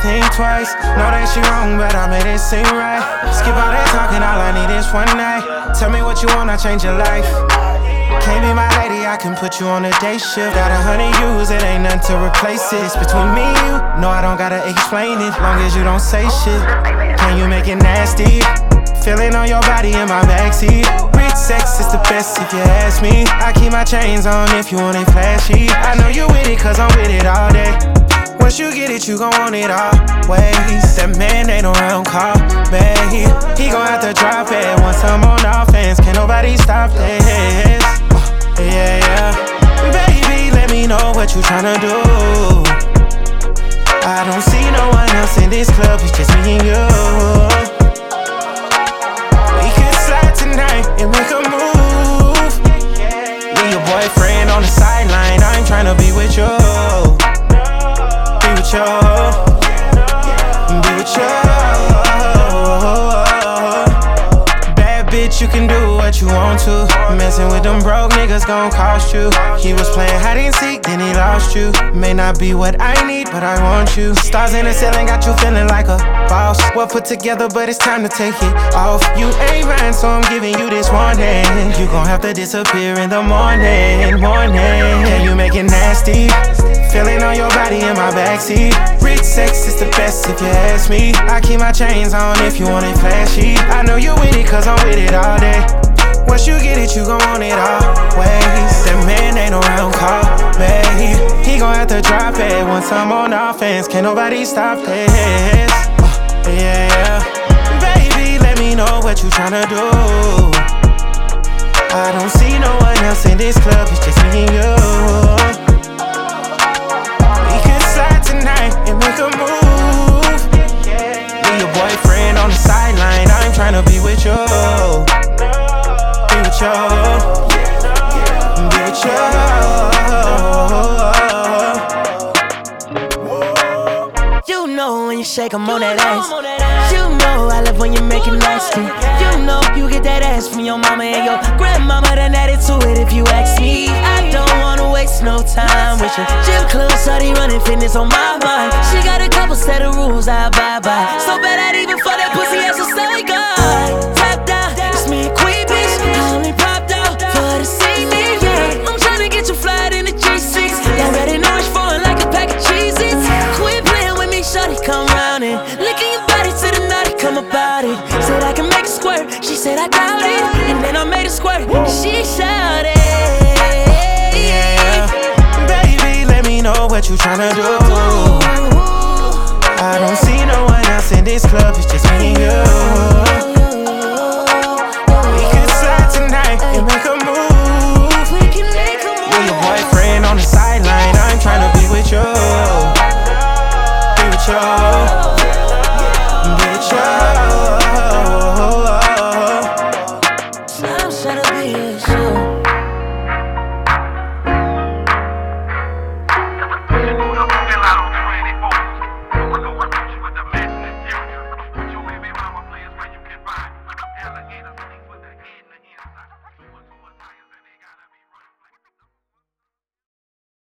think twice. Know that she wrong, but I made it seem right. Skip all that talking, all I need is one night. Tell me what you want, I'll change your life. Can't be my lady, I can put you on a day shift. Got 100 U's, it ain't nothing to replace it. It's between me and you, no I don't gotta explain it. Long as you don't say shit, can you make it nasty? Feeling on your body in my backseat. Rich sex is the best if you ask me. I keep my chains on if you want it flashy. I know you with it cause I'm with it all day. Once you get it, you gon' want it always. That man ain't around, call babe. He gon' have to drop it once I'm on offense. Can't nobody stop this. Yeah, yeah. Baby, let me know what you tryna do. I don't see no one else in this club, it's just me and you. We could slide tonight and make a move. Leave your boyfriend on the sideline, I ain't tryna be with you. Be with you. Be with you. Bad bitch, you can do what you want to. Messing with them broke niggas gon' cost you. He was playing hide and seek, then he lost you. May not be what I need, but I want you. Stars in the ceiling got you feeling like a boss. Well put together, but it's time to take it off. You ain't right, so I'm giving you this warning. You gon' have to disappear in the morning. Can you make it nasty? Feeling on your body in my backseat. Rich sex is the best if you ask me. I keep my chains on if you want it flashy. I know you with it cause I'm with it all day. Once you get it, you gon' want it always. That man ain't around, call babe. He gon' have to drop it once I'm on offense. Can't nobody stop this. Yeah, yeah. Baby, let me know what you tryna do. I don't see no one else in this club, it's just me and you. We could slide tonight and make a move. Leave your boyfriend on the sideline, I ain't tryna be with you. Be with you. Be with you. You know when you shake 'em on that ass. You know I love when you make it nasty. You know you get that ass from your mama and your grandmama, then added to it if you ask me. I don't wanna waste no time with you. Gym club, shawty running fitness on my mind. She got a couple set of rules I abide by. So bad I'd even for that pussy as a side guy. Top down, it's me and Queen bitch. I only popped out for the CD, yeah. I'm tryna get you fly in the G6. Y'all ready know it's falling like a pack of Cheez-Its. Quit playing with me, shawty, come round and licking your body to the night, come about it. Said I can make it squirt, she said I doubt it. And then I made it squirt, she shouted. Yeah, baby, let me know what you tryna do. I don't see no one else in this club, it's just me and you.